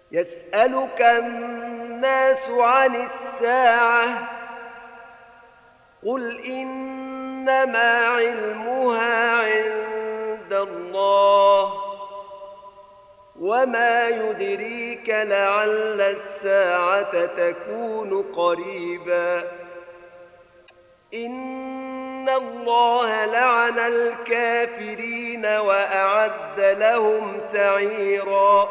يسألك الناس عن الساعة قل إنما علمها عند الله وما يدريك لعل الساعة تكون قريبا إن الله لعن الكافرين وأعد لهم سعيرا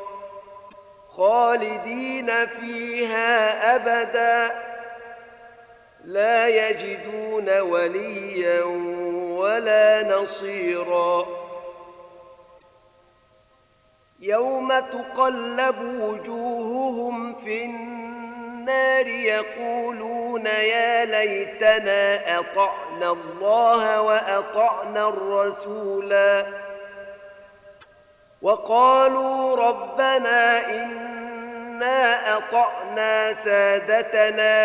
خالدين فيها أبدا لا يجدون وليا ولا نصيرا يوم تقلب وجوههم في النار يقولون يا ليتنا أطعنا الله وأطعنا الرسولا وقالوا ربنا إنا أطعنا سادتنا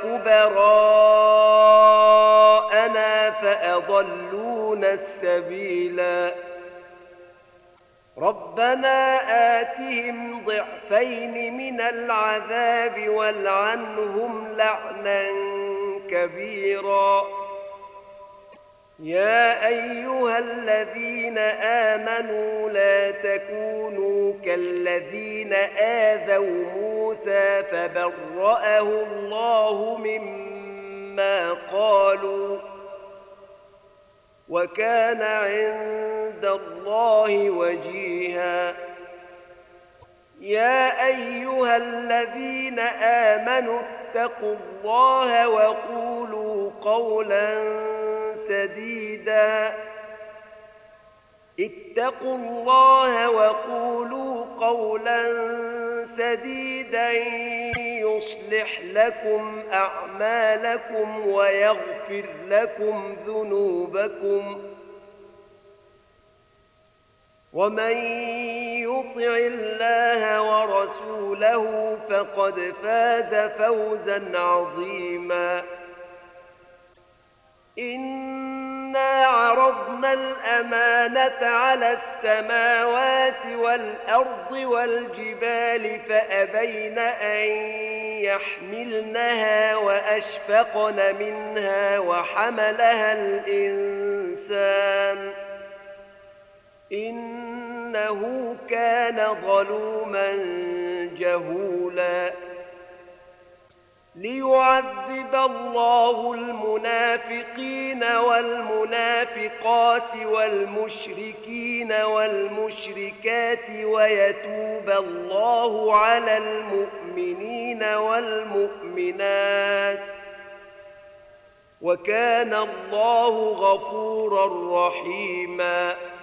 وكبراءنا فأضلونا السبيلا ربنا آتهم ضعفين من العذاب والعنهم لعنا كبيرا يا أيها الذين آمنوا لا تكونوا كالذين آذوا موسى فبرأه الله مما قالوا وكان عند الله وجيها يا أيها الذين آمنوا اتقوا الله وقولوا قولا سديدا اتقوا الله وقولوا قولا سديدا يصلح لكم أعمالكم ويغفر لكم ذنوبكم ومن يطع الله ورسوله فقد فاز فوزا عظيما إنا عرضنا الأمانة على السماوات والأرض والجبال فأبين أن يحملنها وأشفقن منها وحملها الإنسان إنه كان ظلوما جهولا ليعذب الله المنافقين والمنافقات والمشركين والمشركات ويتوب الله على المؤمنين والمؤمنات وكان الله غفورا رحيما